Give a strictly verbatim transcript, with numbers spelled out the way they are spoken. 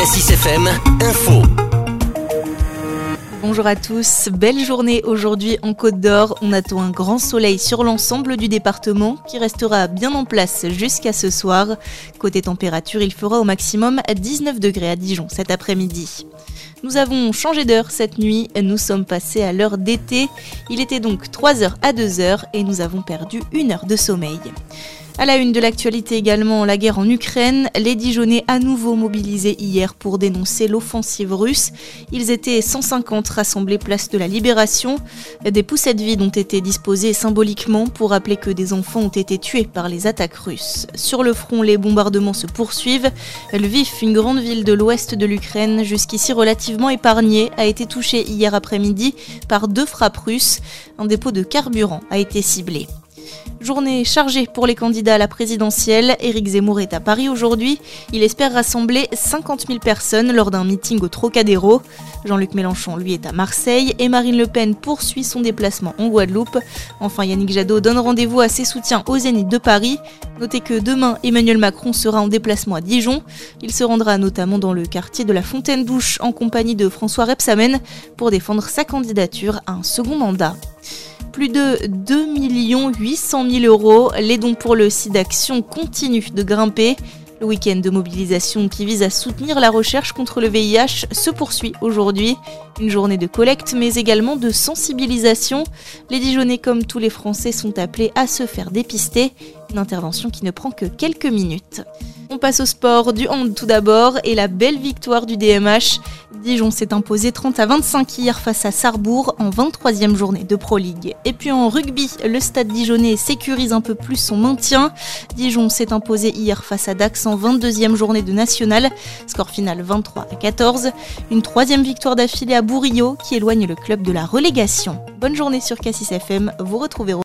Cassis F M, info. Bonjour à tous, belle journée aujourd'hui en Côte d'Or. On attend un grand soleil sur l'ensemble du département qui restera bien en place jusqu'à ce soir. Côté température, il fera au maximum dix-neuf degrés à Dijon cet après-midi. Nous avons changé d'heure cette nuit, nous sommes passés à l'heure d'été. Il était donc trois heures à deux heures et nous avons perdu une heure de sommeil. À la une de l'actualité également, la guerre en Ukraine. Les Dijonnais à nouveau mobilisés hier pour dénoncer l'offensive russe. Ils étaient cent cinquante rassemblés place de la Libération. Des poussettes vides ont été disposées symboliquement pour rappeler que des enfants ont été tués par les attaques russes. Sur le front, les bombardements se poursuivent. Lviv, une grande ville de l'ouest de l'Ukraine, jusqu'ici relativement épargnée, a été touchée hier après-midi par deux frappes russes. Un dépôt de carburant a été ciblé. Journée chargée pour les candidats à la présidentielle. Éric Zemmour est à Paris aujourd'hui. Il espère rassembler cinquante mille personnes lors d'un meeting au Trocadéro. Jean-Luc Mélenchon, lui, est à Marseille et Marine Le Pen poursuit son déplacement en Guadeloupe. Enfin, Yannick Jadot donne rendez-vous à ses soutiens au Zénith de Paris. Notez que demain, Emmanuel Macron sera en déplacement à Dijon. Il se rendra notamment dans le quartier de la Fontaine-Douche en compagnie de François Rebsamen pour défendre sa candidature à un second mandat. Plus de deux millions huit cent mille euros, les dons pour le SIDAction continuent de grimper. Le week-end de mobilisation qui vise à soutenir la recherche contre le V I H se poursuit aujourd'hui. Une journée de collecte mais également de sensibilisation. Les Dijonnais comme tous les Français sont appelés à se faire dépister. Une intervention qui ne prend que quelques minutes. On passe au sport, du hand tout d'abord et la belle victoire du D M H. Dijon s'est imposé trente à vingt-cinq hier face à Sarrebourg en vingt-troisième journée de Pro League. Et puis en rugby, le stade dijonnais sécurise un peu plus son maintien. Dijon s'est imposé hier face à Dax en vingt-deuxième journée de national. Score final vingt-trois à quatorze. Une troisième victoire d'affilée à Bourillot qui éloigne le club de la relégation. Bonne journée sur Cassis F M, vous retrouvez